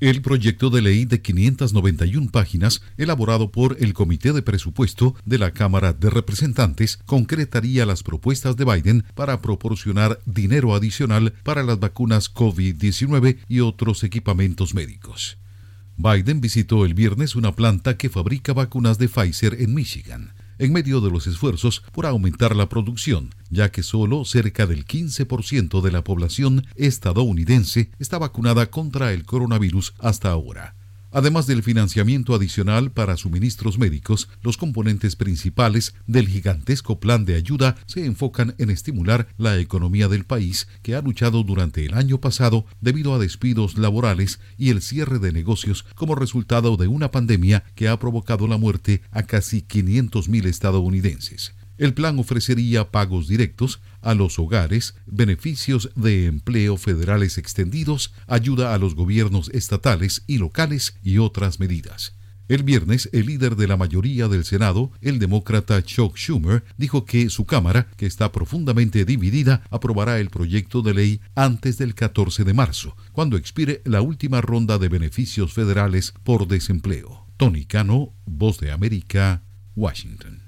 El proyecto de ley de 591 páginas, elaborado por el Comité de Presupuesto de la Cámara de Representantes, concretaría las propuestas de Biden para proporcionar dinero adicional para las vacunas COVID-19 y otros equipamientos médicos. Biden visitó el viernes una planta que fabrica vacunas de Pfizer en Michigan, en medio de los esfuerzos por aumentar la producción, ya que solo cerca del 15% de la población estadounidense está vacunada contra el coronavirus hasta ahora. Además del financiamiento adicional para suministros médicos, los componentes principales del gigantesco plan de ayuda se enfocan en estimular la economía del país, que ha luchado durante el año pasado debido a despidos laborales y el cierre de negocios como resultado de una pandemia que ha provocado la muerte a casi 500,000 estadounidenses. El plan ofrecería pagos directos a los hogares, beneficios de empleo federales extendidos, ayuda a los gobiernos estatales y locales y otras medidas. El viernes, el líder de la mayoría del Senado, el demócrata Chuck Schumer, dijo que su Cámara, que está profundamente dividida, aprobará el proyecto de ley antes del 14 de marzo, cuando expire la última ronda de beneficios federales por desempleo. Tony Cano, Voz de América, Washington.